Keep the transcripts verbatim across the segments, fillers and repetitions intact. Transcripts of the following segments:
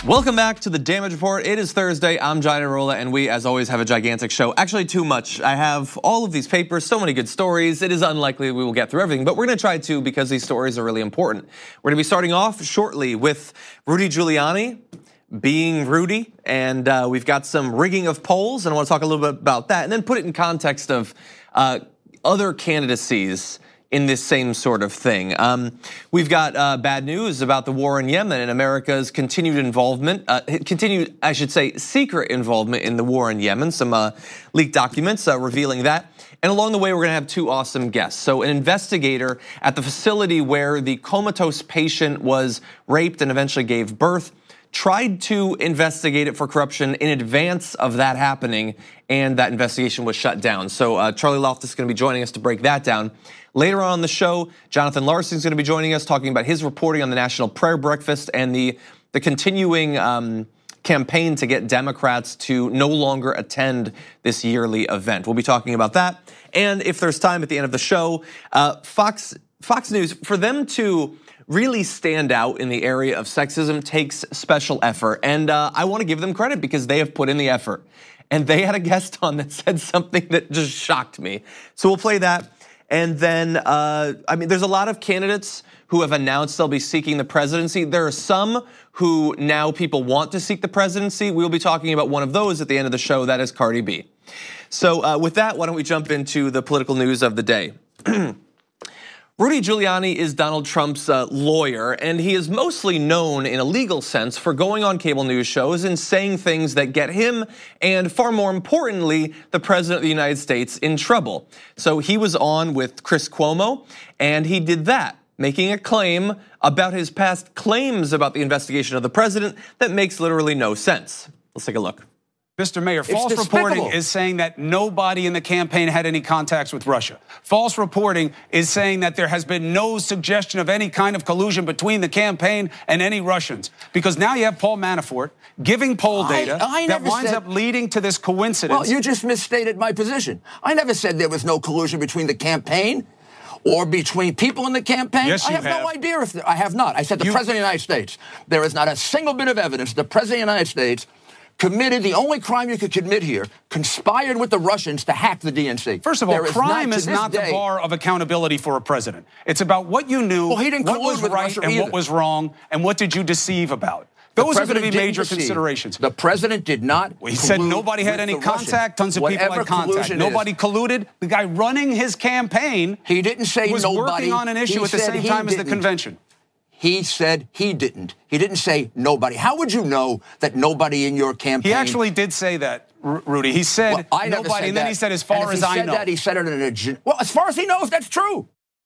Welcome back to the Damage Report. It is Thursday. I'm John Arola, and we, as always, have a gigantic show. Actually, too much. I have all of these papers, so many good stories. It is unlikely we will get through everything, but we're going to try to because these stories are really important. We're going to be starting off shortly with Rudy Giuliani being Rudy, and uh, we've got some rigging of polls, and I want to talk a little bit about that, and then put it in context of uh, other candidacies in this same sort of thing. Um, we've got uh, bad news about the war in Yemen and America's continued involvement, uh, continued, I should say, secret involvement in the war in Yemen. Some uh, leaked documents uh, revealing that. And along the way, we're gonna have two awesome guests. So an investigator at the facility where the comatose patient was raped and eventually gave birth tried to investigate it for corruption in advance of that happening, and that investigation was shut down. So uh, Charlie Loftus is gonna be joining us to break that down. Later on in the show, Jonathan Larson is going to be joining us, talking about his reporting on the National Prayer Breakfast and the, the continuing um, campaign to get Democrats to no longer attend this yearly event. We'll be talking about that. And if there's time at the end of the show, uh, Fox, Fox News, for them to really stand out in the area of sexism takes special effort. And uh, I want to give them credit because they have put in the effort. And they had a guest on that said something that just shocked me. So we'll play that. And then, uh, I mean, there's a lot of candidates who have announced they'll be seeking the presidency. There are some who now people want to seek the presidency. We'll be talking about one of those at the end of the show. That is Cardi B. So uh, with that, why don't we jump into the political news of the day? Rudy Giuliani is Donald Trump's uh, lawyer, and he is mostly known in a legal sense for going on cable news shows and saying things that get him, and far more importantly, the president of the United States in trouble. So he was on with Chris Cuomo, and he did that, making a claim about his past claims about the investigation of the president that makes literally no sense. Let's take a look. Mister Mayor, false reporting is saying that nobody in the campaign had any contacts with Russia. False reporting is saying that there has been no suggestion of any kind of collusion between the campaign and any Russians. Because now you have Paul Manafort giving poll data I, I that winds said, up leading to this coincidence. Well, you just misstated my position. I never said there was no collusion between the campaign or between people in the campaign. Yes, you I have, have no idea if there, I have not. I said the you, President of the United States. There is not a single bit of evidence the President of the United States committed the only crime you could commit here, conspired with the Russians to hack the D N C. First of all, there crime is not, is not the bar of accountability for a president. It's about what you knew, well, he didn't what was with right Russia and either. what was wrong, and what did you deceive about. Those are going to be major deceive. considerations. The president did not. Well, he said nobody had any contact. Tons of people had contact. Nobody colluded. The guy running his campaign he didn't say was nobody. working on an issue he at the same time didn't. as the convention. He said he didn't. He didn't say nobody. How would you know that nobody in your campaign? He actually did say that, Rudy. He said well, I never nobody, said and then that. he said, as far and if as he I said know. That, he said it in a well, as far as he knows, that's true.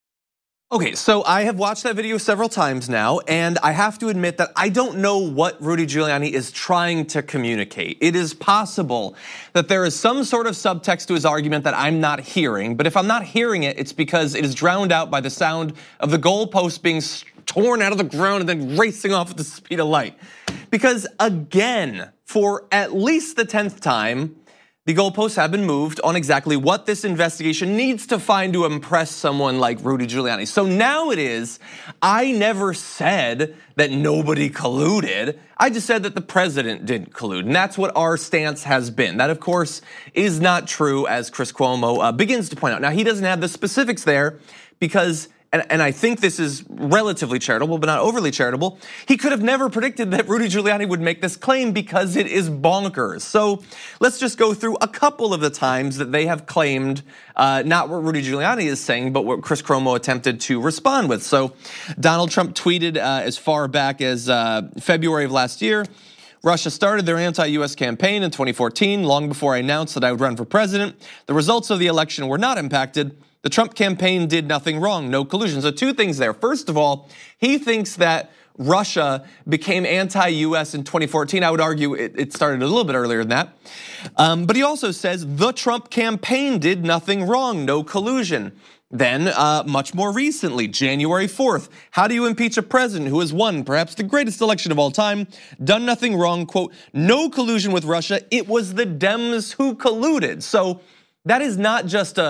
Okay, so I have watched that video several times now, and I have to admit that I don't know what Rudy Giuliani is trying to communicate. It is possible that there is some sort of subtext to his argument that I'm not hearing, but if I'm not hearing it, it's because it is drowned out by the sound of the goalpost being torn out of the ground and then racing off at the speed of light. Because again, for at least the tenth time, the goalposts have been moved on exactly what this investigation needs to find to impress someone like Rudy Giuliani. So now it is, I never said that nobody colluded. I just said that the president didn't collude, and that's what our stance has been. That, of course, is not true, as Chris Cuomo uh, begins to point out. Now, he doesn't have the specifics there because, and, and I think this is relatively charitable, but not overly charitable, he could have never predicted that Rudy Giuliani would make this claim because it is bonkers. So let's just go through a couple of the times that they have claimed, uh, not what Rudy Giuliani is saying, but what Chris Cuomo attempted to respond with. So Donald Trump tweeted uh, as far back as uh, February of last year, Russia started their anti-U S campaign in twenty fourteen, long before I announced that I would run for president. The results of the election were not impacted. The Trump campaign did nothing wrong, no collusion. So two things there. First of all, he thinks that Russia became anti-U S in twenty fourteen. I would argue it started a little bit earlier than that. Um, but he also says the Trump campaign did nothing wrong, no collusion. Then, uh, much more recently, January fourth, how do you impeach a president who has won perhaps the greatest election of all time, done nothing wrong, quote, no collusion with Russia, it was the Dems who colluded. So that is not just a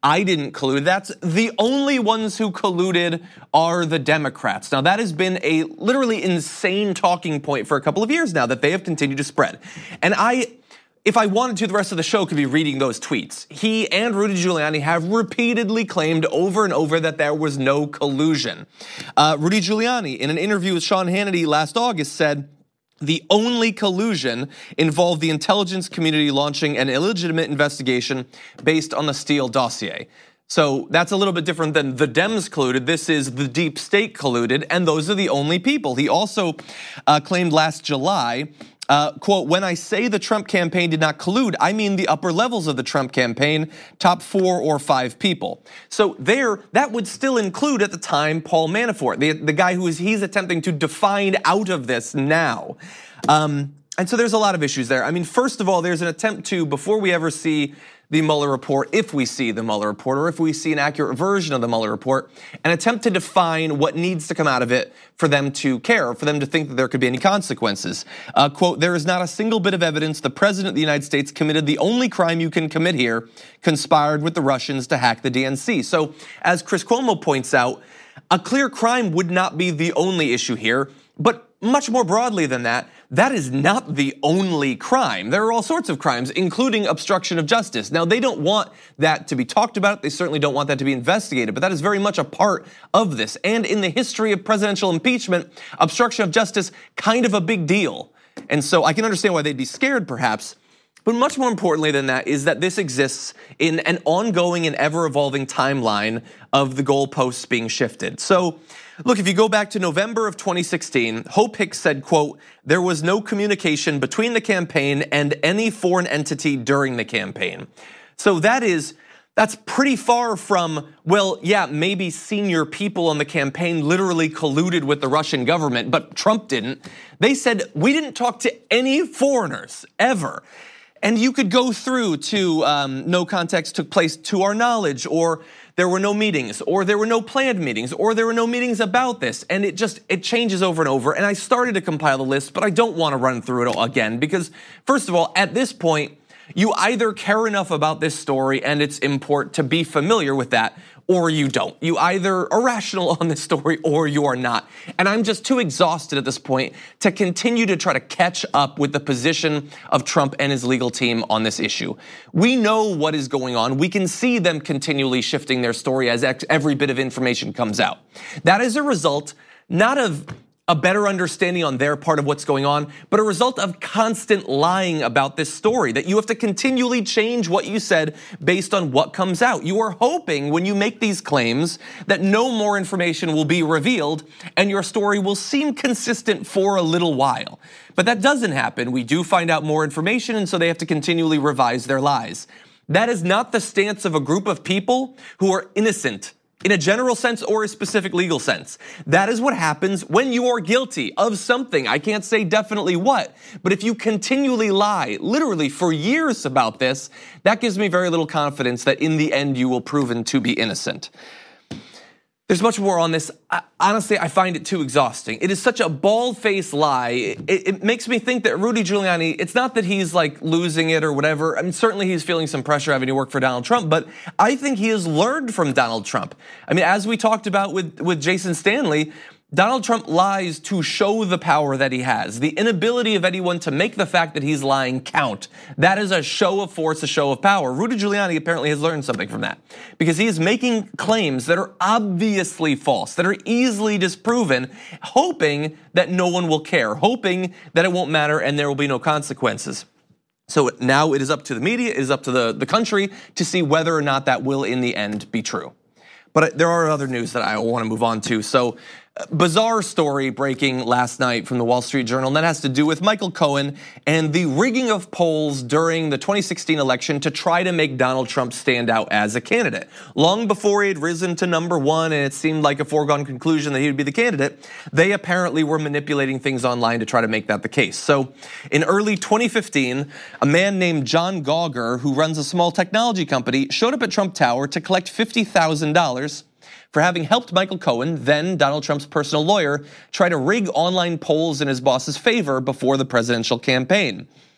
I didn't collude. That's the only ones who colluded are the Democrats. Now, that has been a literally insane talking point for a couple of years now that they have continued to spread. And I, if I wanted to, the rest of the show could be reading those tweets. He and Rudy Giuliani have repeatedly claimed over and over that there was no collusion. Uh, Rudy Giuliani, in an interview with Sean Hannity last August, said, the only collusion involved the intelligence community launching an illegitimate investigation based on the Steele dossier. So that's a little bit different than the Dems colluded. This is the deep state colluded, and those are the only people. He also uh, claimed last July, uh, quote, when I say the Trump campaign did not collude, I mean the upper levels of the Trump campaign, top four or five people. So there, that would still include at the time Paul Manafort, the, the guy who is he's attempting to define out of this now. Um, and so there's a lot of issues there. I mean, first of all, there's an attempt to, before we ever see the Mueller report, if we see the Mueller report, or if we see an accurate version of the Mueller report, an attempt to define what needs to come out of it for them to care, for them to think that there could be any consequences. Uh, quote, there is not a single bit of evidence the president of the United States committed the only crime you can commit here, conspired with the Russians to hack the D N C. So as Chris Cuomo points out, a clear crime would not be the only issue here, but much more broadly than that, that is not the only crime. There are all sorts of crimes, including obstruction of justice. Now, they don't want that to be talked about. They certainly don't want that to be investigated, but that is very much a part of this. And in the history of presidential impeachment, obstruction of justice, kind of a big deal. And so I can understand why they'd be scared, perhaps. But much more importantly than that is that this exists in an ongoing and ever-evolving timeline of the goalposts being shifted. So, look, if you go back to November of twenty sixteen, Hope Hicks said, quote, there was no communication between the campaign and any foreign entity during the campaign. So that is, that's pretty far from, well, yeah, maybe senior people on the campaign literally colluded with the Russian government, but Trump didn't. They said, we didn't talk to any foreigners, ever. And you could go through to um, no context took place to our knowledge, or there were no meetings, or there were no planned meetings, or there were no meetings about this. And it just, it changes over and over. And I started to compile the list, but I don't want to run through it all again because, first of all, at this point, you either care enough about this story and its import to be familiar with that, or you don't. You either are rational on this story or you are not. And I'm just too exhausted at this point to continue to try to catch up with the position of Trump and his legal team on this issue. We know what is going on. We can see them continually shifting their story as every bit of information comes out. That is a result not of a better understanding on their part of what's going on, but a result of constant lying about this story, that you have to continually change what you said based on what comes out. You are hoping when you make these claims that no more information will be revealed and your story will seem consistent for a little while. But that doesn't happen. We do find out more information, and so they have to continually revise their lies. That is not the stance of a group of people who are innocent in a general sense or a specific legal sense. That is what happens when you are guilty of something. I can't say definitely what, but if you continually lie, literally for years about this, that gives me very little confidence that in the end you will proven to be innocent. There's much more on this. I, honestly, I find it too exhausting. It is such a bald-faced lie. It, it makes me think that Rudy Giuliani, it's not that he's like losing it or whatever. I mean, certainly he's feeling some pressure having to work for Donald Trump, but I think he has learned from Donald Trump. I mean, as we talked about with, with Jason Stanley, Donald Trump lies to show the power that he has. The inability of anyone to make the fact that he's lying count. That is a show of force, a show of power. Rudy Giuliani apparently has learned something from that because he is making claims that are obviously false, that are easily disproven, hoping that no one will care, hoping that it won't matter and there will be no consequences. So now it is up to the media, it is up to the, the country to see whether or not that will in the end be true. But there are other news that I want to move on to. So, bizarre story breaking last night from the Wall Street Journal, and that has to do with Michael Cohen and the rigging of polls during the twenty sixteen election to try to make Donald Trump stand out as a candidate. Long before he had risen to number one and it seemed like a foregone conclusion that he would be the candidate, they apparently were manipulating things online to try to make that the case. So in early twenty fifteen, a man named John Gauger, who runs a small technology company, showed up at Trump Tower to collect fifty thousand dollars for having helped Michael Cohen, then Donald Trump's personal lawyer, try to rig online polls in his boss's favor before the presidential campaign.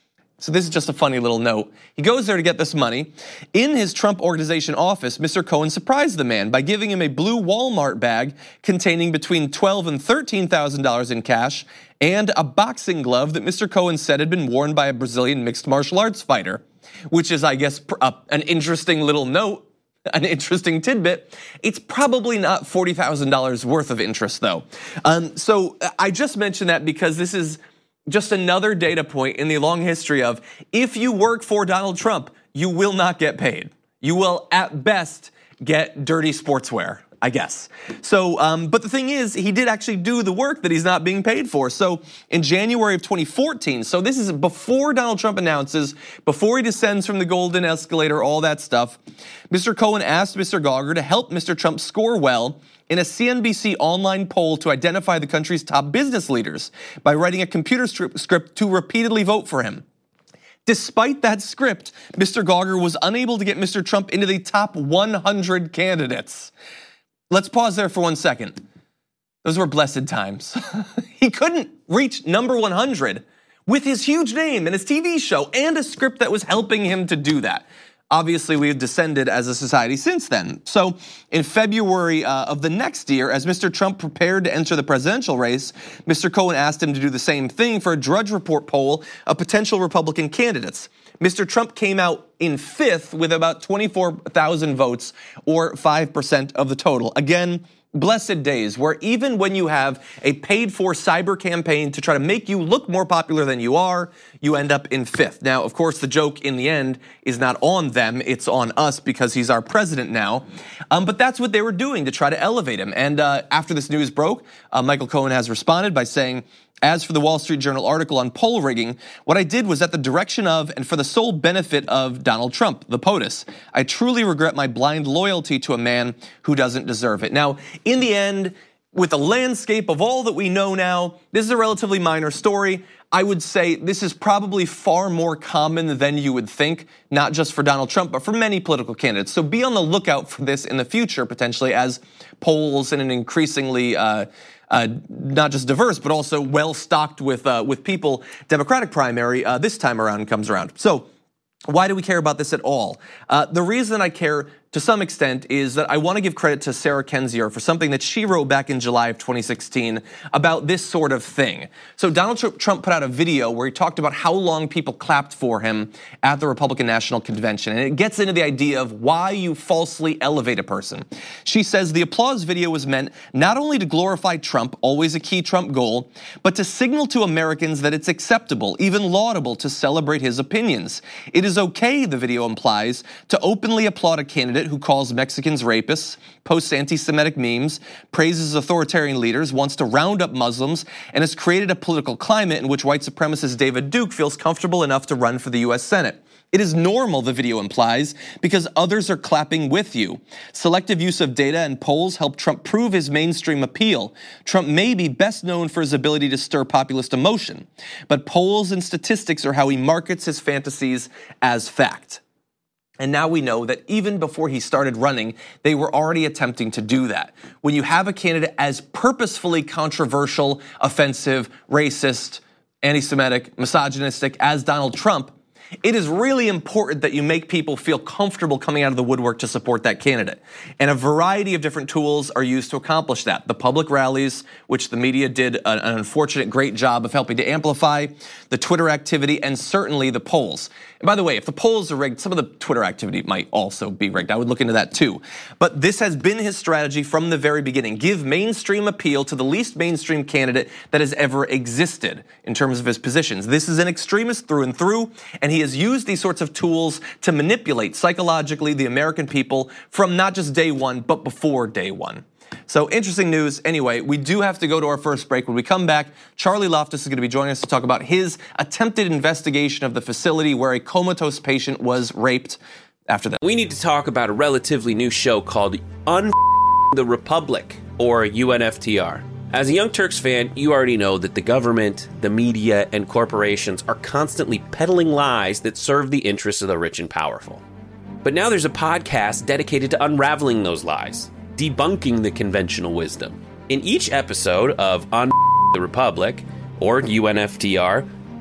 So this is just a funny little note. He goes there to get this money. In his Trump Organization office, Mister Cohen surprised the man by giving him a blue Walmart bag containing between twelve thousand dollars and thirteen thousand dollars in cash and a boxing glove that Mister Cohen said had been worn by a Brazilian mixed martial arts fighter, which is, I guess, an interesting little note, an interesting tidbit. It's probably not forty thousand dollars worth of interest, though. Um, so I just mentioned that because this is just another data point in the long history of if you work for Donald Trump, you will not get paid. You will at best get dirty sportswear, I guess. So, um, but the thing is, he did actually do the work that he's not being paid for. So in January of twenty fourteen, so this is before Donald Trump announces, before he descends from the golden escalator, all that stuff, Mister Cohen asked Mister Gauger to help Mister Trump score well in a C N B C online poll to identify the country's top business leaders by writing a computer script to repeatedly vote for him. Despite that script, Mister Gauger was unable to get Mister Trump into the top one hundred candidates. Let's pause there for one second. Those were blessed times. He couldn't reach number one hundred with his huge name and his T V show and a script that was helping him to do that. Obviously, we have descended as a society since then. So in February uh, of the next year, as Mister Trump prepared to enter the presidential race, Mister Cohen asked him to do the same thing for a Drudge Report poll of potential Republican candidates. Mister Trump came out in fifth with about twenty-four thousand votes, or five percent of the total. Again, blessed days where even when you have a paid-for cyber campaign to try to make you look more popular than you are, you end up in fifth. Now, of course, the joke in the end is not on them, it's on us because he's our president now. Um, but that's what they were doing to try to elevate him. And uh, after this news broke, uh, Michael Cohen has responded by saying, as for the Wall Street Journal article on poll rigging, what I did was at the direction of and for the sole benefit of Donald Trump, the POTUS. I truly regret my blind loyalty to a man who doesn't deserve it. Now, in the end, with the landscape of all that we know now, this is a relatively minor story. I would say this is probably far more common than you would think, not just for Donald Trump, but for many political candidates. So be on the lookout for this in the future, potentially, as polls in an increasingly uh, Uh, not just diverse, but also well-stocked with uh, with people, Democratic primary uh, this time around comes around. So why do we care about this at all? Uh, the reason I care to some extent is that I want to give credit to Sarah Kendzior for something that she wrote back in July of twenty sixteen about this sort of thing. So Donald Trump put out a video where he talked about how long people clapped for him at the Republican National Convention. And it gets into the idea of why you falsely elevate a person. She says the applause video was meant not only to glorify Trump, always a key Trump goal, but to signal to Americans that it's acceptable, even laudable, to celebrate his opinions. It is okay, the video implies, to openly applaud a candidate who calls Mexicans rapists, posts anti-Semitic memes, praises authoritarian leaders, wants to round up Muslims, and has created a political climate in which white supremacist David Duke feels comfortable enough to run for the U S Senate. It is normal, the video implies, because others are clapping with you. Selective use of data and polls help Trump prove his mainstream appeal. Trump may be best known for his ability to stir populist emotion, but polls and statistics are how he markets his fantasies as fact. And now we know that even before he started running, they were already attempting to do that. When you have a candidate as purposefully controversial, offensive, racist, anti-Semitic, misogynistic as Donald Trump, it is really important that you make people feel comfortable coming out of the woodwork to support that candidate. And a variety of different tools are used to accomplish that. The public rallies, which the media did an unfortunate great job of helping to amplify, the Twitter activity, and certainly the polls. And by the way, if the polls are rigged, some of the Twitter activity might also be rigged. I would look into that too. But this has been his strategy from the very beginning. Give mainstream appeal to the least mainstream candidate that has ever existed in terms of his positions. This is an extremist through and through, and he has used these sorts of tools to manipulate psychologically the American people from not just day one, but before day one. So interesting news. Anyway, we do have to go to our first break. When we come back, Charlie Loftus is going to be joining us to talk about his attempted investigation of the facility where a comatose patient was raped. After that, we need to talk about a relatively new show called Un the Republic, or U N F T R. As a Young Turks fan, you already know that the government, the media, and corporations are constantly peddling lies that serve the interests of the rich and powerful. But now there's a podcast dedicated to unraveling those lies, debunking the conventional wisdom. In each episode of On the Republic, or U N F T R,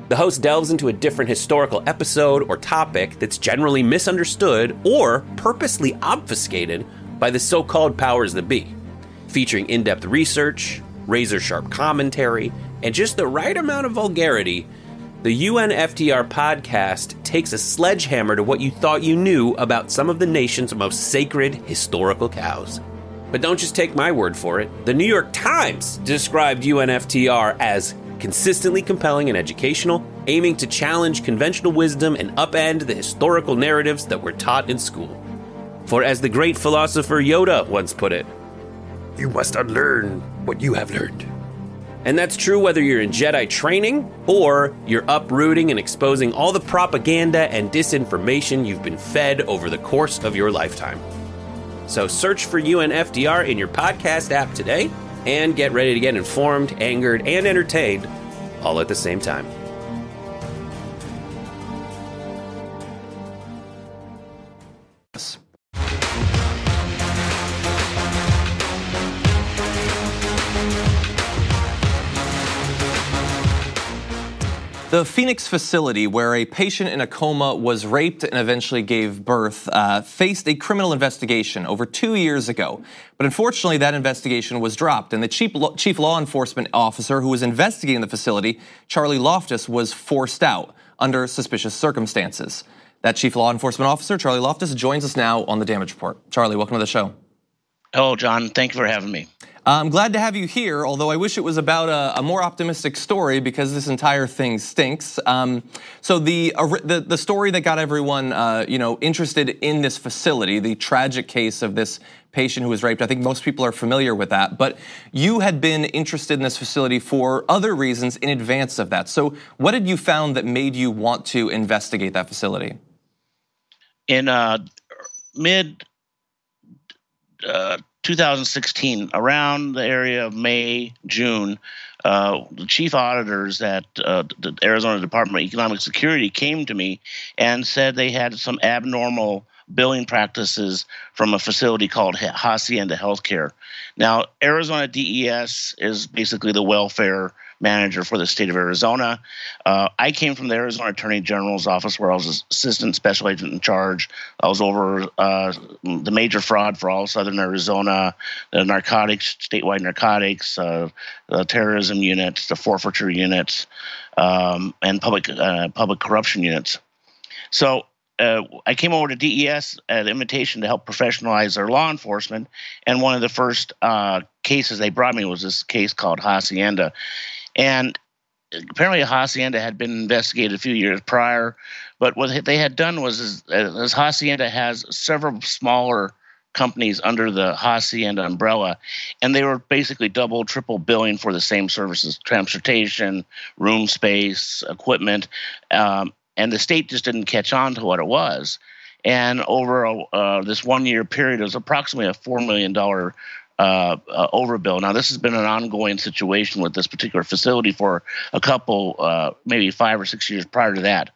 The host delves into a different historical episode or topic that's generally misunderstood or purposely obfuscated by the so-called powers that be, featuring in-depth research, razor-sharp commentary, and just the right amount of vulgarity. The U N F T R podcast takes a sledgehammer to what you thought you knew about some of the nation's most sacred historical cows. But don't just take my word for it. The New York Times described U N F T R as consistently compelling and educational, aiming to challenge conventional wisdom and upend the historical narratives that were taught in school. For as the great philosopher Yoda once put it, you must unlearn what you have learned. And that's true whether you're in Jedi training or you're uprooting and exposing all the propaganda and disinformation you've been fed over the course of your lifetime. So search for U N F D R in your podcast app today and get ready to get informed, angered, and entertained all at the same time. The Phoenix facility, where a patient in a coma was raped and eventually gave birth, uh, faced a criminal investigation over two years ago. But unfortunately, that investigation was dropped, and the chief law, chief law enforcement officer who was investigating the facility, Charlie Loftus, was forced out under suspicious circumstances. That chief law enforcement officer, Charlie Loftus, joins us now on the Damage Report. Charlie, welcome to the show. Hello, John. Thank you for having me. I'm glad to have you here, although I wish it was about a, a more optimistic story because this entire thing stinks. Um, so the, uh, the the story that got everyone uh, you know interested in this facility, the tragic case of this patient who was raped, I think most people are familiar with that. But you had been interested in this facility for other reasons in advance of that. So what had you found that made you want to investigate that facility? In uh, mid uh, two thousand sixteen, around the area of May, June, uh, the chief auditors at uh, the Arizona Department of Economic Security came to me and said they had some abnormal billing practices from a facility called Hacienda Healthcare. Now, Arizona D E S is basically the welfare manager for the state of Arizona. Uh, I came from the Arizona Attorney General's office where I was assistant special agent in charge. I was over uh, the major fraud for all southern Arizona, the narcotics, statewide narcotics, uh, the terrorism units, the forfeiture units, um, and public uh, public corruption units. So uh, I came over to D E S at invitation to help professionalize their law enforcement, and one of the first uh, cases they brought me was this case called Hacienda. And apparently Hacienda had been investigated a few years prior, but what they had done was is, is Hacienda has several smaller companies under the Hacienda umbrella, and they were basically double, triple billing for the same services, transportation, room space, equipment, um, and the state just didn't catch on to what it was. And over uh, this one-year period, it was approximately a four million dollars Uh, uh, overbill. Now, this has been an ongoing situation with this particular facility for a couple, uh, maybe five or six years prior to that.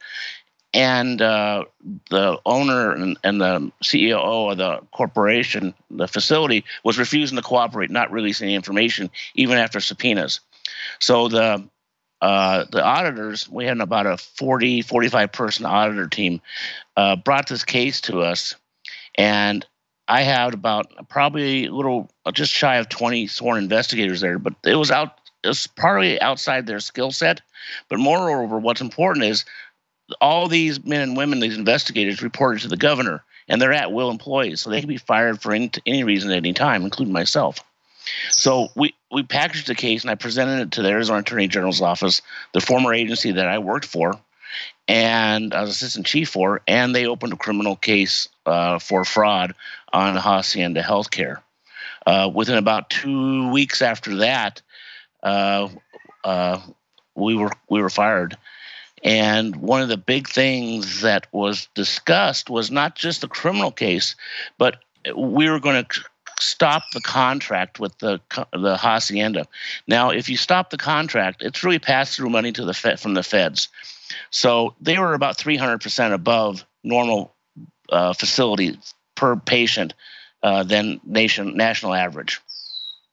And uh, the owner and, and the C E O of the corporation, the facility, was refusing to cooperate, not releasing any information, even after subpoenas. So the uh, the auditors, we had about a forty, forty-five person auditor team, uh, brought this case to us, and I had about probably a little, just shy of twenty sworn investigators there, but it was out. It was partly outside their skill set. But moreover, what's important is all these men and women, these investigators, reported to the governor, and they're at-will employees, so they can be fired for any, any reason at any time, including myself. So we we packaged the case, and I presented it to the Arizona Attorney General's office, the former agency that I worked for, and I was assistant chief for, and they opened a criminal case uh, for fraud on Hacienda Healthcare. Uh, within about two weeks after that, uh, uh, we were we were fired. And one of the big things that was discussed was not just the criminal case, but we were going to stop the contract with the the Hacienda. Now, if you stop the contract, it's really pass-through money to the Fed, from the feds. So they were about three hundred percent above normal uh, facility per patient uh, than nation national average.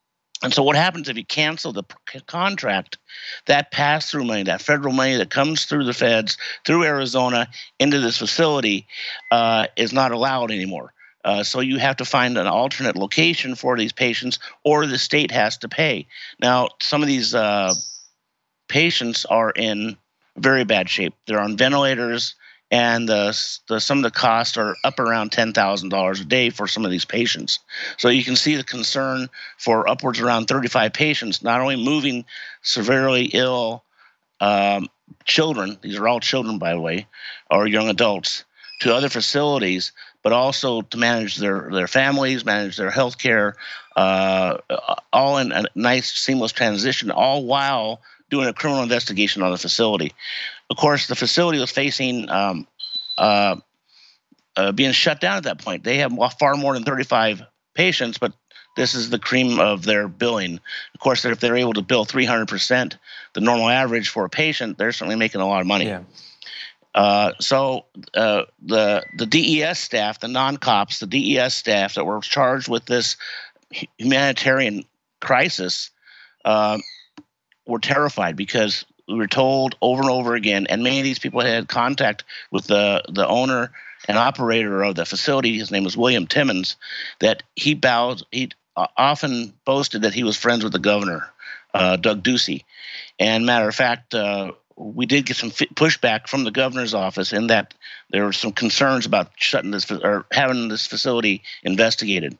And so what happens if you cancel the contract, that pass-through money, that federal money that comes through the feds, through Arizona, into this facility uh, is not allowed anymore. Uh, so you have to find an alternate location for these patients, or the state has to pay. Now, some of these uh, patients are in very bad shape. They're on ventilators, and the, the, some of the costs are up around ten thousand dollars a day for some of these patients. So you can see the concern for upwards around thirty-five patients, not only moving severely ill um, children, these are all children, by the way, or young adults, to other facilities, but also to manage their, their families, manage their health care, uh, all in a nice, seamless transition, all while doing a criminal investigation on the facility. Of course, the facility was facing um, uh, uh, being shut down at that point. They have far more than thirty-five patients, but this is the cream of their billing. Of course, if they're able to bill three hundred percent the normal average for a patient, they're certainly making a lot of money. Yeah. Uh, so uh, the the D E S staff, the non-cops, the D E S staff that were charged with this humanitarian crisis uh, were terrified, because we were told over and over again, and many of these people had contact with the, the owner and operator of the facility. His name was William Timmons, that he bowed, he often boasted that he was friends with the governor, uh, Doug Ducey. And matter of fact, uh, we did get some pushback from the governor's office in that there were some concerns about shutting this or having this facility investigated.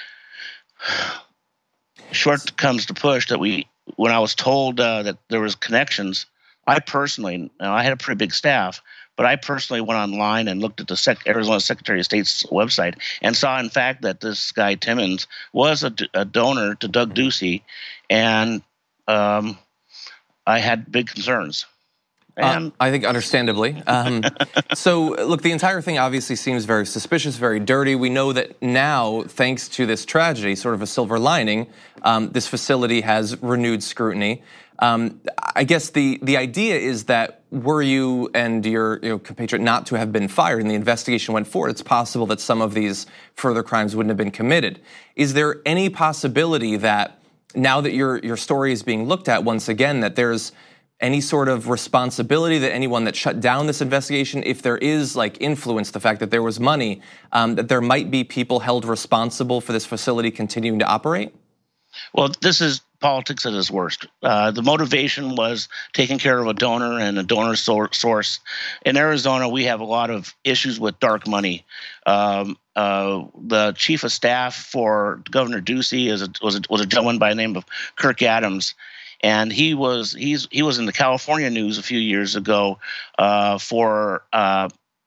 Short comes to push that we, when I was told uh, that there was connections, I personally, now I had a pretty big staff, but I personally went online and looked at the Sec- Arizona Secretary of State's website and saw, in fact, that this guy Timmons was a, d- a donor to Doug Ducey, and um, I had big concerns. Uh, I think understandably. Um, so, look, the entire thing obviously seems very suspicious, very dirty. We know that now, thanks to this tragedy, sort of a silver lining, um, this facility has renewed scrutiny. Um, I guess the the idea is that were you and your you know, compatriot not to have been fired and the investigation went forward, it's possible that some of these further crimes wouldn't have been committed. Is there any possibility that now that your your story is being looked at once again, that there's any sort of responsibility that anyone that shut down this investigation, if there is like influence, the fact that there was money, um, that there might be people held responsible for this facility continuing to operate? Well, this is politics at its worst. Uh, the motivation was taking care of a donor and a donor source. In Arizona, we have a lot of issues with dark money. Um, uh, the chief of staff for Governor Ducey is a, was, a, was a gentleman by the name of Kirk Adams. And he was he's he was in the California news a few years ago uh, for uh,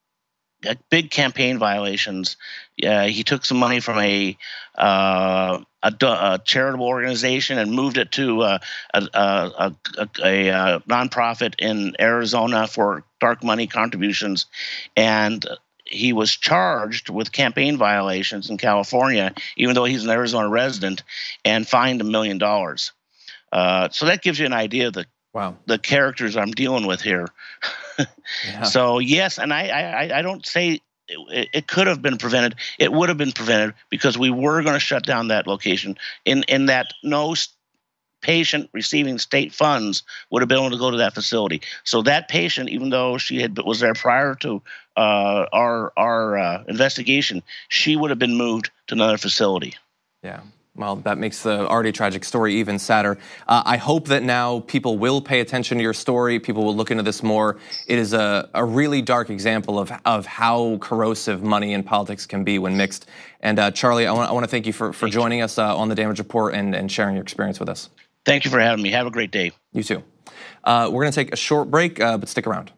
big campaign violations. Uh, he took some money from a, uh, a, a charitable organization and moved it to uh, a, a, a, a, a nonprofit in Arizona for dark money contributions, and he was charged with campaign violations in California, even though he's an Arizona resident, and fined a million dollars. Uh, so that gives you an idea of the wow. the characters I'm dealing with here. Yeah. So yes, and I I, I don't say it, it could have been prevented. It would have been prevented because we were going to shut down that location. In in that no patient receiving state funds would have been able to go to that facility. So that patient, even though she had was there prior to uh, our our uh, investigation, she would have been moved to another facility. Yeah. Well, that makes the already tragic story even sadder. Uh, I hope that now people will pay attention to your story. People will look into this more. It is a, a really dark example of, of how corrosive money and politics can be when mixed. And uh, Charlie, I want, I want to thank you for, for joining us uh, on the Damage Report and, and sharing your experience with us. Thank you for having me. Have a great day. You too. Uh, we're going to take a short break, uh, but stick around.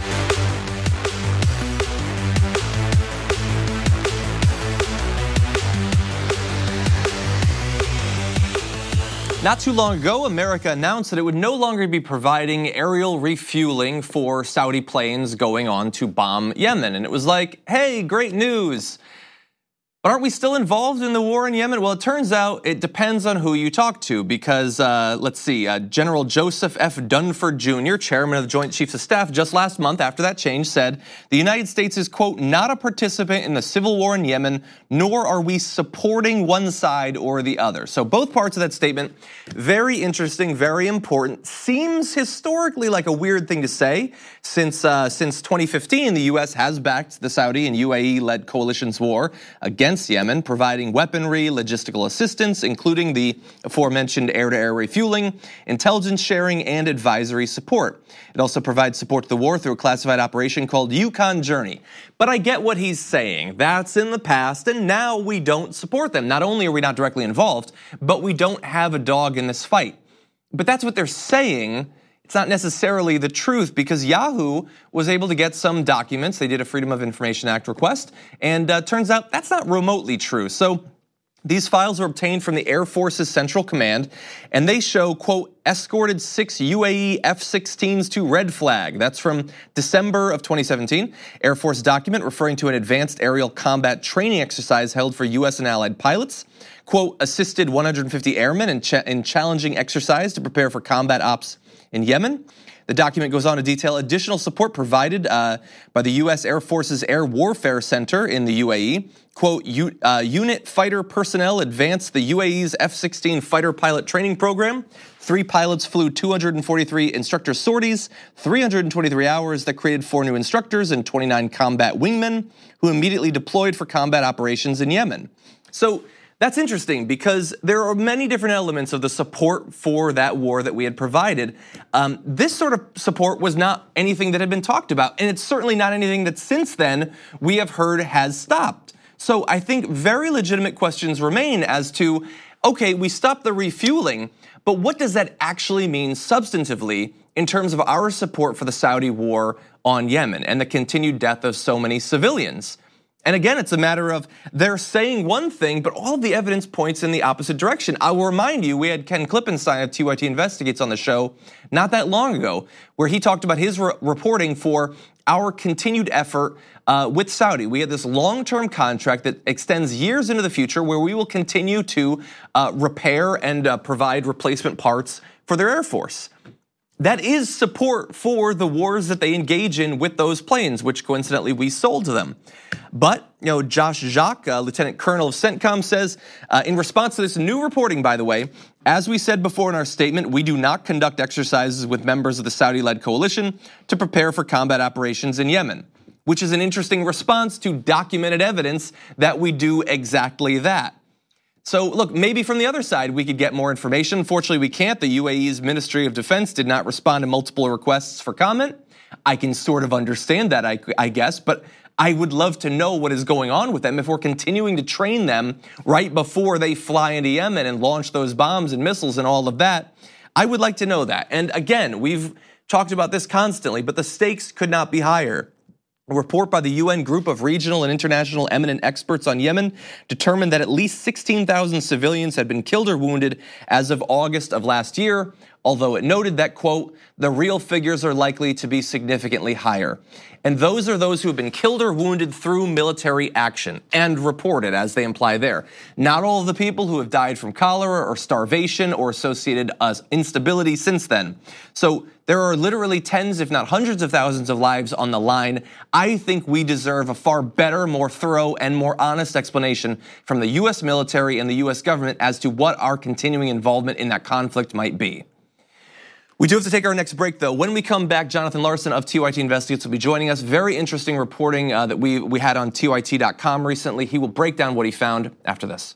Not too long ago, America announced that it would no longer be providing aerial refueling for Saudi planes going on to bomb Yemen. And it was like, hey, great news. But aren't we still involved in the war in Yemen? Well, it turns out it depends on who you talk to because, uh, let's see, uh, General Joseph F. Dunford Junior, chairman of the Joint Chiefs of Staff, just last month after that change said, the United States is, quote, not a participant in the civil war in Yemen, nor are we supporting one side or the other. So both parts of that statement, very interesting, very important. Seems historically like a weird thing to say since, uh, since twenty fifteen, the U S has backed the Saudi and U A E-led coalition's war against Yemen, providing weaponry, logistical assistance, including the aforementioned air-to-air refueling, intelligence sharing, and advisory support. It also provides support to the war through a classified operation called Yukon Journey. But I get what he's saying. That's in the past, and now we don't support them. Not only are we not directly involved, but we don't have a dog in this fight. But that's what they're saying. It's not necessarily the truth because Yahoo was able to get some documents. They did a Freedom of Information Act request, and uh, turns out that's not remotely true. So these files were obtained from the Air Force's Central Command, and they show, quote, escorted six U A E F sixteens to Red Flag. That's from December of twenty seventeen. Air Force document referring to an advanced aerial combat training exercise held for U S and allied pilots. Quote, assisted one hundred fifty airmen in, ch- in challenging exercise to prepare for combat ops in Yemen. The document goes on to detail additional support provided uh, by the U S Air Force's Air Warfare Center in the U A E. Quote, U, uh, unit fighter personnel advanced the U A E's F sixteen fighter pilot training program. Three pilots flew two hundred forty-three instructor sorties, three hundred twenty-three hours that created four new instructors and twenty-nine combat wingmen who immediately deployed for combat operations in Yemen. So that's interesting because there are many different elements of the support for that war that we had provided. Um, this sort of support was not anything that had been talked about, and it's certainly not anything that since then we have heard has stopped. So I think very legitimate questions remain as to, okay, we stopped the refueling, but what does that actually mean substantively in terms of our support for the Saudi war on Yemen and the continued death of so many civilians? And again, it's a matter of they're saying one thing, but all of the evidence points in the opposite direction. I will remind you, we had Ken Klippenstein of T Y T Investigates on the show not that long ago, where he talked about his re- reporting for our continued effort uh, with Saudi. We had this long-term contract that extends years into the future where we will continue to uh, repair and uh, provide replacement parts for their Air Force. That is support for the wars that they engage in with those planes, which coincidentally we sold to them. But, you know, Josh Jacques, uh, Lieutenant Colonel of CENTCOM, says, uh, in response to this new reporting, by the way, as we said before in our statement, we do not conduct exercises with members of the Saudi-led coalition to prepare for combat operations in Yemen, which is an interesting response to documented evidence that we do exactly that. So look, maybe from the other side we could get more information. Unfortunately, we can't. The U A E's Ministry of Defense did not respond to multiple requests for comment. I can sort of understand that, I, I guess, but I would love to know what is going on with them if we're continuing to train them right before they fly into Yemen and launch those bombs and missiles and all of that. I would like to know that. And again, we've talked about this constantly, but the stakes could not be higher. A report by the U N Group of Regional and International Eminent Experts on Yemen determined that at least sixteen thousand civilians had been killed or wounded as of August of last year, although it noted that, quote, the real figures are likely to be significantly higher. And those are those who have been killed or wounded through military action and reported, as they imply there. Not all of the people who have died from cholera or starvation or associated uh, instability since then. So there are literally tens, if not hundreds of thousands of lives on the line. I think we deserve a far better, more thorough, and more honest explanation from the U S military and the U S government as to what our continuing involvement in that conflict might be. We do have to take our next break, though. When we come back, Jonathan Larson of T Y T Investigates will be joining us. Very interesting reporting uh, that we, we had on T Y T dot com recently. He will break down what he found after this.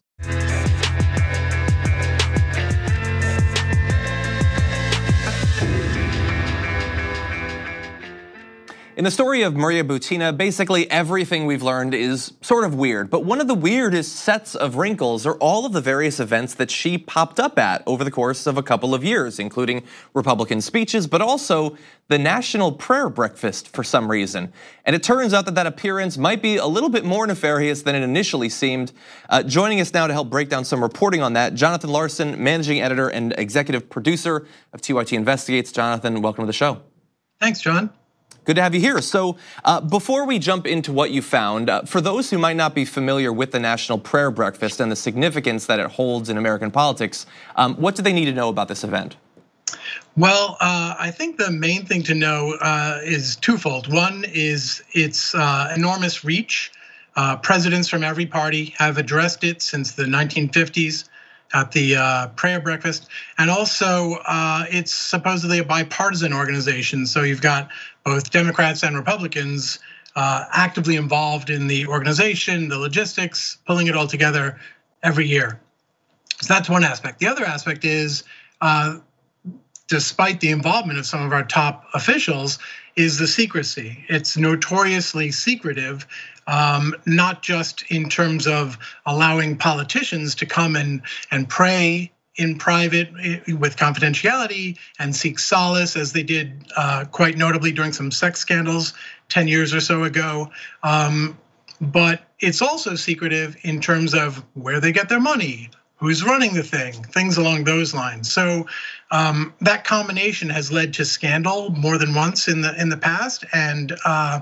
In the story of Maria Butina, basically everything we've learned is sort of weird, but one of the weirdest sets of wrinkles are all of the various events that she popped up at over the course of a couple of years, including Republican speeches, but also the National Prayer Breakfast for some reason. And it turns out that that appearance might be a little bit more nefarious than it initially seemed. Uh, joining us now to help break down some reporting on that, Jonathan Larson, managing editor and executive producer of T Y T Investigates. Jonathan, welcome to the show. Thanks, John. Good to have you here. So uh, before we jump into what you found, uh, for those who might not be familiar with the National Prayer Breakfast and the significance that it holds in American politics, um, what do they need to know about this event? Well, uh, I think the main thing to know uh, is twofold. One is its uh, enormous reach. Uh, presidents from every party have addressed it since the nineteen fifties. At the uh, prayer breakfast, and also uh, it's supposedly a bipartisan organization. So you've got both Democrats and Republicans uh, actively involved in the organization, the logistics, pulling it all together every year. So that's one aspect. The other aspect is, uh, despite the involvement of some of our top officials, is the secrecy. It's notoriously secretive. Um, not just in terms of allowing politicians to come and, and pray in private with confidentiality and seek solace, as they did uh, quite notably during some sex scandals ten years or so ago. Um, but it's also secretive in terms of where they get their money, who's running the thing, things along those lines. So um, that combination has led to scandal more than once in the in the past, and uh,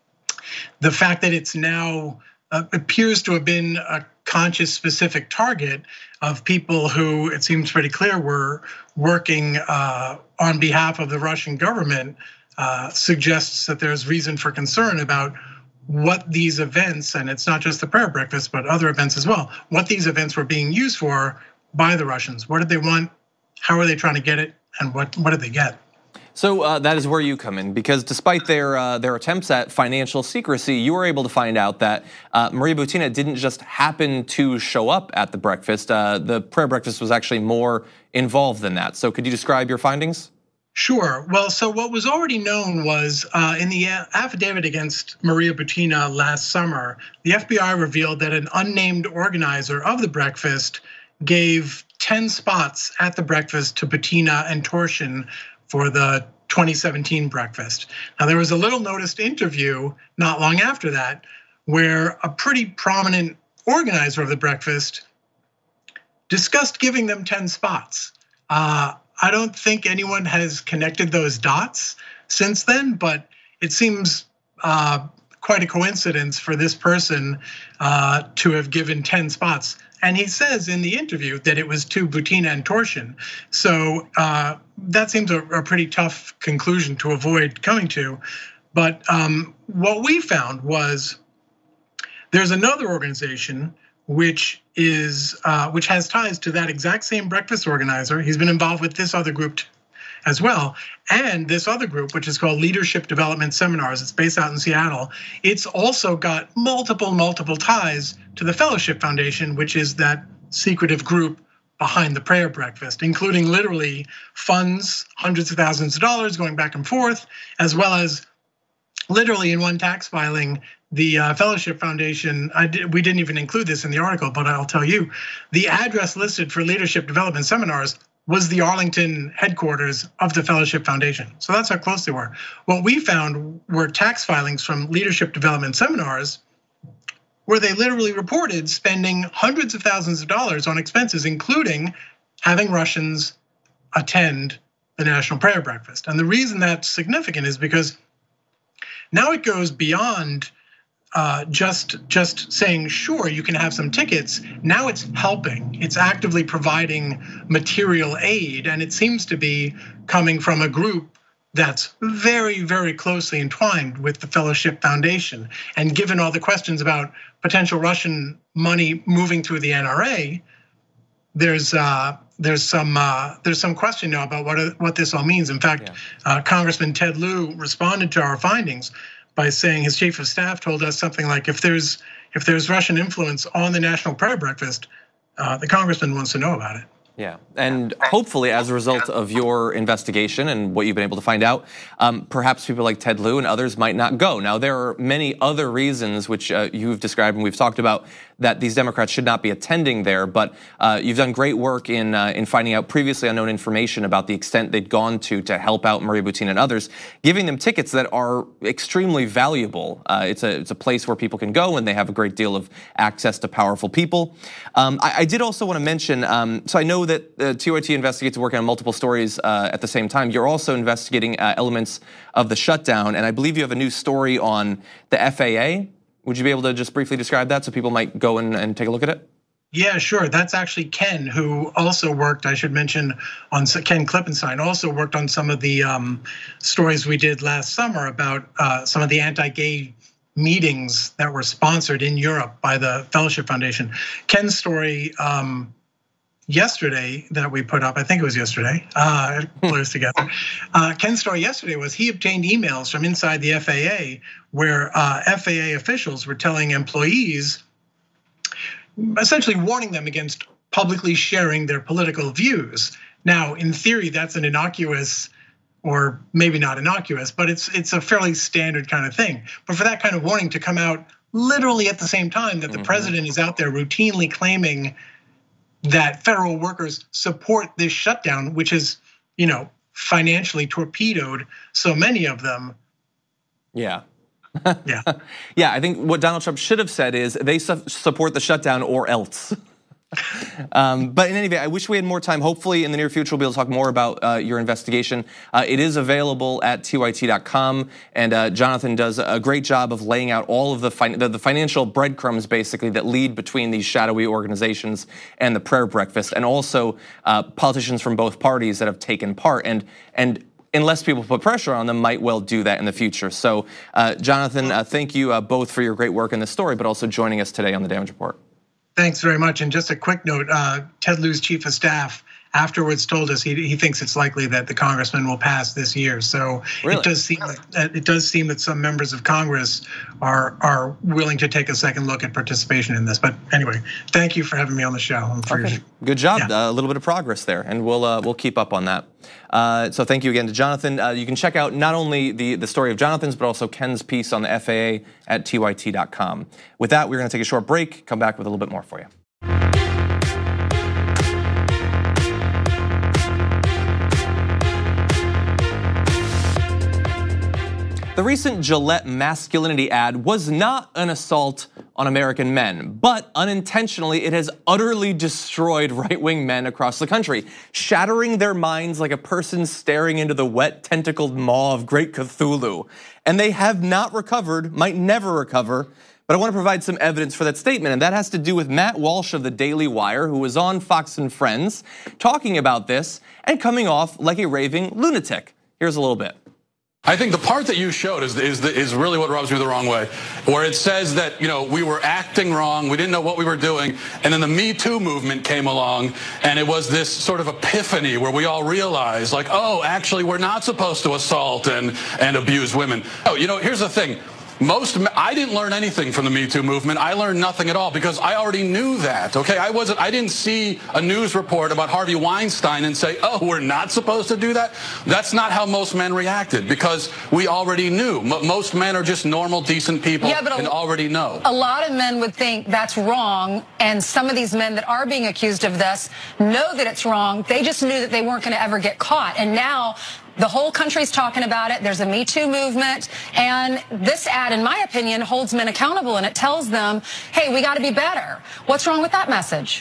the fact that it's now uh, appears to have been a conscious, specific target of people who, it seems pretty clear, were working uh, on behalf of the Russian government uh, suggests that there's reason for concern about what these events, and it's not just the prayer breakfast, but other events as well, what these events were being used for by the Russians. What did they want? How are they trying to get it? And what, what did they get? So uh, that is where you come in, because despite their uh, their attempts at financial secrecy, you were able to find out that uh, Maria Butina didn't just happen to show up at the breakfast. Uh, the prayer breakfast was actually more involved than that. So could you describe your findings? Sure. Well, so what was already known was uh, in the affidavit against Maria Butina last summer, the F B I revealed that an unnamed organizer of the breakfast gave ten spots at the breakfast to Butina and Torshin for the twenty seventeen breakfast. Now, there was a little noticed interview not long after that where a pretty prominent organizer of the breakfast discussed giving them ten spots. Uh, I don't think anyone has connected those dots since then, but it seems uh, quite a coincidence for this person uh, to have given ten spots. And he says in the interview that it was to Butina and Torshin. So uh, that seems a, a pretty tough conclusion to avoid coming to. But um, what we found was there's another organization which is uh, which has ties to that exact same breakfast organizer. He's been involved with this other group as well. And this other group, which is called Leadership Development Seminars, it's based out in Seattle. It's also got multiple, multiple ties to the Fellowship Foundation, which is that secretive group behind the prayer breakfast, including literally funds, hundreds of thousands of dollars going back and forth, as well as literally in one tax filing, the Fellowship Foundation, I did, we didn't even include this in the article, but I'll tell you, the address listed for Leadership Development Seminars was the Arlington headquarters of the Fellowship Foundation. So that's how close they were. What we found were tax filings from Leadership Development Seminars where they literally reported spending hundreds of thousands of dollars on expenses, including having Russians attend the National Prayer Breakfast. And the reason that's significant is because now it goes beyond Uh, just just saying, sure, you can have some tickets. Now it's helping. It's actively providing material aid, and it seems to be coming from a group that's very, very closely entwined with the Fellowship Foundation. And given all the questions about potential Russian money moving through the N R A, there's uh, there's some uh, there's some question now about what what this all means. In fact, yeah. uh, Congressman Ted Lieu responded to our findings by saying his chief of staff told us something like, if there's if there's Russian influence on the National Prayer Breakfast, uh, the congressman wants to know about it. Yeah, and hopefully as a result of your investigation and what you've been able to find out, um, perhaps people like Ted Lieu and others might not go. Now, there are many other reasons which uh, you've described and we've talked about that these Democrats should not be attending there. But uh, you've done great work in uh, in finding out previously unknown information about the extent they'd gone to to help out Maria Butina and others, giving them tickets that are extremely valuable. Uh, it's a it's a place where people can go, and they have a great deal of access to powerful people. Um, I, I did also want to mention, um, so I know that uh, T Y T Investigates working on multiple stories uh, at the same time. You're also investigating uh, elements of the shutdown, and I believe you have a new story on the F A A. Would you be able to just briefly describe that so people might go in and take a look at it? Yeah, sure. That's actually Ken, who also worked, I should mention, on Ken Klippenstein, also worked on some of the um, stories we did last summer about uh, some of the anti-gay meetings that were sponsored in Europe by the Fellowship Foundation. Ken's story um, yesterday that we put up, I think it was yesterday, uh, it blurs together. Uh, Ken's story yesterday was he obtained emails from inside the F A A where uh, F A A officials were telling employees, essentially warning them against publicly sharing their political views. Now, in theory, that's an innocuous, or maybe not innocuous, but it's it's a fairly standard kind of thing. But for that kind of warning to come out literally at the same time that the mm-hmm. president is out there routinely claiming that federal workers support this shutdown, which is, you know, financially torpedoed so many of them. Yeah. Yeah. Yeah, I think what Donald Trump should have said is they su- support the shutdown or else. Um, but in any event, I wish we had more time. Hopefully in the near future, we'll be able to talk more about uh, your investigation. Uh, it is available at T Y T dot com, and uh, Jonathan does a great job of laying out all of the, fin- the, the financial breadcrumbs, basically, that lead between these shadowy organizations and the prayer breakfast, and also uh, politicians from both parties that have taken part. And and unless people put pressure on them, might well do that in the future. So, uh, Jonathan, uh, thank you uh, both for your great work in this story, but also joining us today on the Damage Report. Thanks very much. And just a quick note, uh, Ted Lieu's chief of staff afterwards told us he, he thinks it's likely that the congressman will pass this year. So really? it does seem that, it does seem that some members of Congress are are willing to take a second look at participation in this. But anyway, thank you for having me on the show. For okay. your, Good job. Yeah. Uh, a little bit of progress there, and we'll uh, we'll keep up on that. Uh, so thank you again to Jonathan. Uh, you can check out not only the, the story of Jonathan's, but also Ken's piece on the F A A at T Y T dot com. With that, we're going to take a short break, come back with a little bit more for you. The recent Gillette masculinity ad was not an assault on American men, but unintentionally it has utterly destroyed right-wing men across the country, shattering their minds like a person staring into the wet tentacled maw of great Cthulhu. And they have not recovered, might never recover, but I want to provide some evidence for that statement, and that has to do with Matt Walsh of the Daily Wire, who was on Fox and Friends, talking about this and coming off like a raving lunatic. Here's a little bit. I think the part that you showed is is, the, is really what rubs me the wrong way, where it says that, you know, we were acting wrong, we didn't know what we were doing, and then the Me Too movement came along, and it was this sort of epiphany where we all realized, like, oh, actually, we're not supposed to assault and and abuse women. Oh, you know, here's the thing. Most, I didn't learn anything from the Me Too movement. I learned nothing at all because I already knew that. Okay, I wasn't. I didn't see a news report about Harvey Weinstein and say, "Oh, we're not supposed to do that." That's not how most men reacted because we already knew. M- most men are just normal, decent people yeah, but a, and already know. A lot of men would think that's wrong, and some of these men that are being accused of this know that it's wrong. They just knew that they weren't going to ever get caught, and now the whole country's talking about it. There's a Me Too movement. And this ad, in my opinion, holds men accountable and it tells them, hey, we got to be better. What's wrong with that message?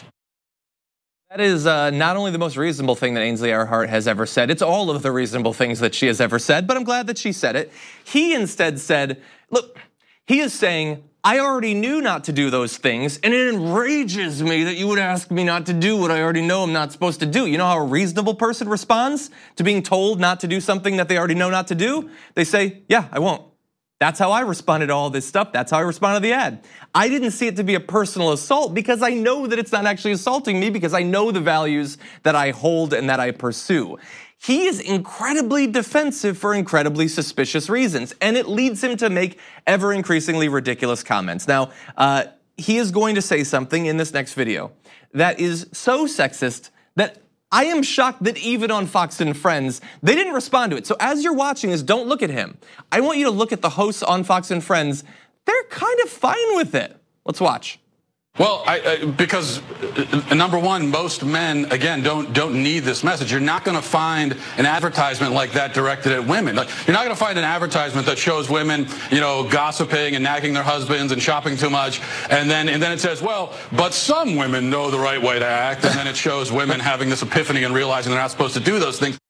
That is uh, not only the most reasonable thing that Ainsley Earhart has ever said, it's all of the reasonable things that she has ever said, but I'm glad that she said it. He instead said, look, he is saying, I already knew not to do those things, and it enrages me that you would ask me not to do what I already know I'm not supposed to do. You know how a reasonable person responds to being told not to do something that they already know not to do? They say, yeah, I won't. That's how I responded to all this stuff. That's how I responded to the ad. I didn't see it to be a personal assault because I know that it's not actually assaulting me because I know the values that I hold and that I pursue. He is incredibly defensive for incredibly suspicious reasons, and it leads him to make ever increasingly ridiculous comments. Now, uh, he is going to say something in this next video that is so sexist that I am shocked that even on Fox and Friends, they didn't respond to it. So as you're watching this, don't look at him. I want you to look at the hosts on Fox and Friends. They're kind of fine with it. Let's watch. Well, I, uh, because uh, number one, most men again don't don't need this message. You're not going to find an advertisement like that directed at women. Like, you're not going to find an advertisement that shows women, you know, gossiping and nagging their husbands and shopping too much, and then and then it says, well, but some women know the right way to act, and then it shows women having this epiphany and realizing they're not supposed to do those things.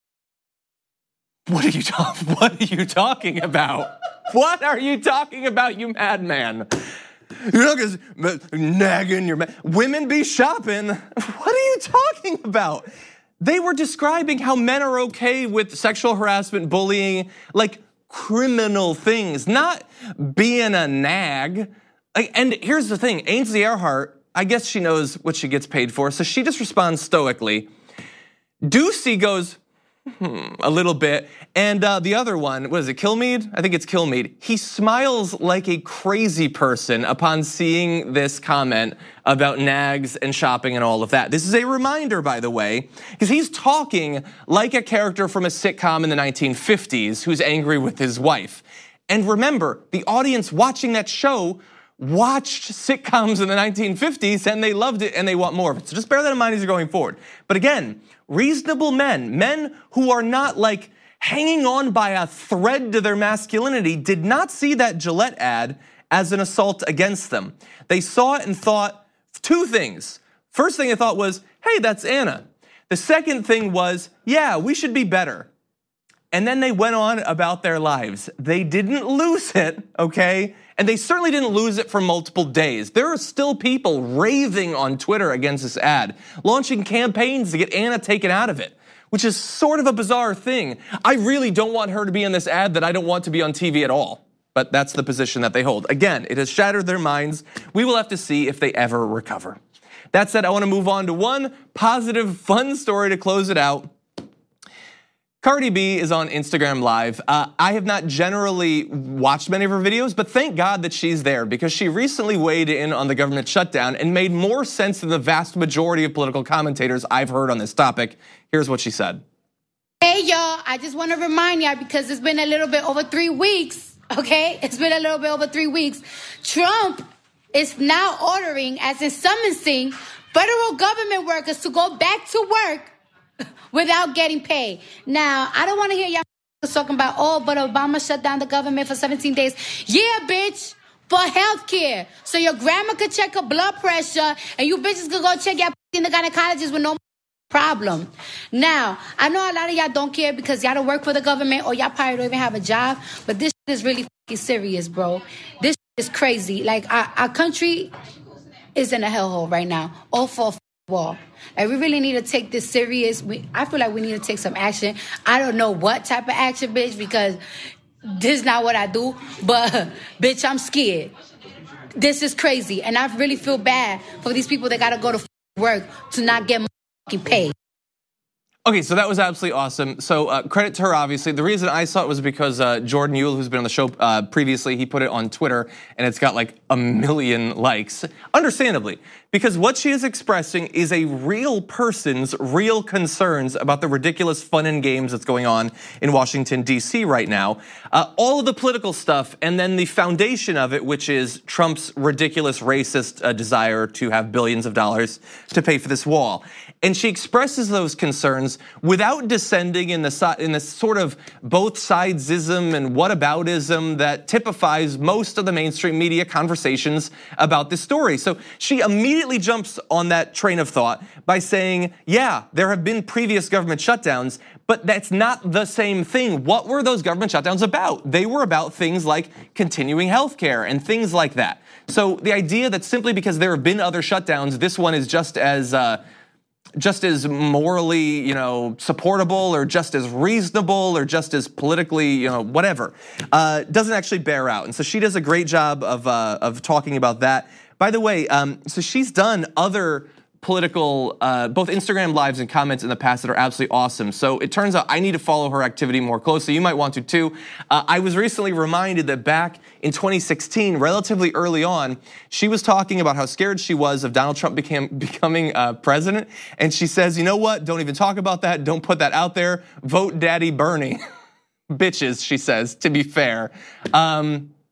What are you talking? What are you talking about? What are you talking about, you madman? You're not gonna nagging your man. Women be shopping. What are you talking about? They were describing how men are okay with sexual harassment, bullying, like criminal things, not being a nag. And here's the thing, Ainsley Earhardt, I guess she knows what she gets paid for, so she just responds stoically. Doocy goes, Hmm, a little bit. And uh, the other one, what is it, Kilmeade? I think it's Kilmeade. He smiles like a crazy person upon seeing this comment about nags and shopping and all of that. This is a reminder, by the way, because he's talking like a character from a sitcom in the nineteen fifties who's angry with his wife. And remember, the audience watching that show watched sitcoms in the nineteen fifties and they loved it and they want more of it. So just bear that in mind as you're going forward. But again, reasonable men, men who are not like hanging on by a thread to their masculinity, did not see that Gillette ad as an assault against them. They saw it and thought two things. First thing they thought was, hey, that's Anna. The second thing was, yeah, we should be better. And then they went on about their lives. They didn't lose it, okay? And they certainly didn't lose it for multiple days. There are still people raving on Twitter against this ad, launching campaigns to get Anna taken out of it, which is sort of a bizarre thing. I really don't want her to be in this ad that I don't want to be on T V at all. But that's the position that they hold. Again, it has shattered their minds. We will have to see if they ever recover. That said, I want to move on to one positive, fun story to close it out. Cardi B is on Instagram Live. Uh, I have not generally watched many of her videos, but thank God that she's there because she recently weighed in on the government shutdown and made more sense than the vast majority of political commentators I've heard on this topic. Here's what she said. Hey y'all, I just want to remind y'all because it's been a little bit over three weeks, okay? It's been a little bit over three weeks. Trump is now ordering, as in summoning, federal government workers to go back to work without getting paid. Now, I don't want to hear y'all talking about, oh, but Obama shut down the government for seventeen days. Yeah, bitch, for health care. So your grandma could check her blood pressure and you bitches could go check your in the gynecologist with no problem. Now, I know a lot of y'all don't care because y'all don't work for the government or y'all probably don't even have a job, but this is really fucking serious, bro. This is crazy. Like, our, our country is in a hellhole right now. All for a wall. And we really need to take this serious. We, I feel like we need to take some action. I don't know what type of action, bitch, because this is not what I do. But, bitch, I'm scared. This is crazy. And I really feel bad for these people that got to go to work to not get paid. Okay, so that was absolutely awesome. So uh, credit to her, obviously. The reason I saw it was because uh, Jordan Ewell, who's been on the show uh, previously, he put it on Twitter, and it's got like a million likes. Understandably, because what she is expressing is a real person's real concerns about the ridiculous fun and games that's going on in Washington, D C right now. Uh, all of the political stuff, and then the foundation of it, which is Trump's ridiculous racist uh, desire to have billions of dollars to pay for this wall. And she expresses those concerns without descending in the in the sort of both sidesism and whataboutism that typifies most of the mainstream media conversations about this story. So she immediately jumps on that train of thought by saying, yeah, there have been previous government shutdowns, but that's not the same thing. What were those government shutdowns about? They were about things like continuing healthcare and things like that. So the idea that simply because there have been other shutdowns, this one is just as uh, just as morally, you know, supportable or just as reasonable or just as politically, you know, whatever, uh, doesn't actually bear out. And so she does a great job of uh, of talking about that. By the way, um, so she's done other political, uh, both Instagram lives and comments in the past that are absolutely awesome. So it turns out I need to follow her activity more closely. You might want to too. Uh, I was recently reminded that back in twenty sixteen, relatively early on, she was talking about how scared she was of Donald Trump became, becoming uh, president. And she says, you know what? Don't even talk about that. Don't put that out there. Vote Daddy Bernie. Bitches, she says, to be fair. Um,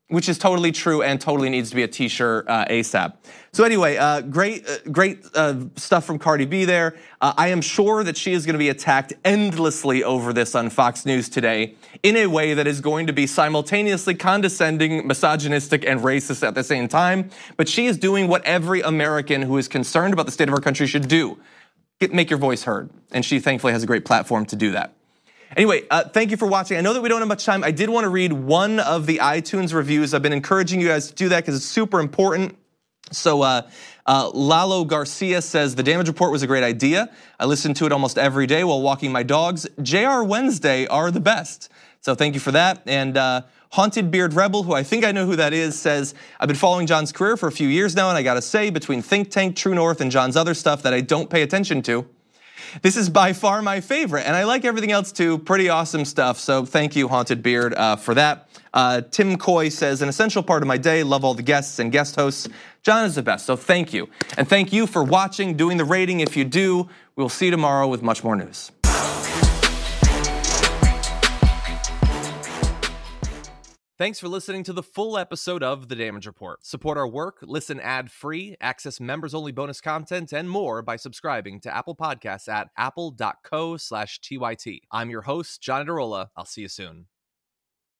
which is totally true and totally needs to be a t-shirt uh, ASAP. So anyway, uh, great uh, great uh, stuff from Cardi B there. Uh, I am sure that she is going to be attacked endlessly over this on Fox News today in a way that is going to be simultaneously condescending, misogynistic, and racist at the same time. But she is doing what every American who is concerned about the state of our country should do. Get, make your voice heard. And she thankfully has a great platform to do that. Anyway, uh, thank you for watching. I know that we don't have much time. I did want to read one of the iTunes reviews. I've been encouraging you guys to do that because it's super important. So uh, uh, Lalo Garcia says, the Damage Report was a great idea. I listen to it almost every day while walking my dogs. J R Wednesday are the best. So thank you for that. And uh, Haunted Beard Rebel, who I think I know who that is, says, I've been following John's career for a few years now, and I gotta say, between Think Tank, True North, and John's other stuff that I don't pay attention to, this is by far my favorite, and I like everything else too. Pretty awesome stuff, so thank you, Haunted Beard, uh, for that. Uh, Tim Coy says, an essential part of my day, love all the guests and guest hosts. John is the best, so thank you. And thank you for watching, doing the rating if you do. We'll see you tomorrow with much more news. Thanks for listening to the full episode of The Damage Report. Support our work, listen ad-free, access members-only bonus content, and more by subscribing to Apple Podcasts at apple.co slash TYT. I'm your host, John Adarola. I'll see you soon.